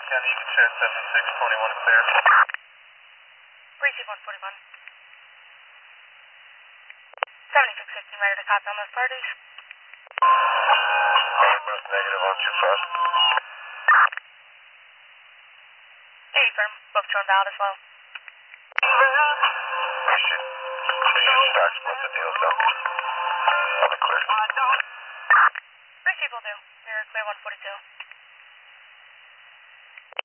Yeah, you can share 7621 clear. Receive 141. 7615, ready to copy on those parties. Northwest negative 125. Hey, firm. Both shown valid as well. Appreciate it. Appreciate back split the deals up. Other clear. Receive will do. You're clear 142.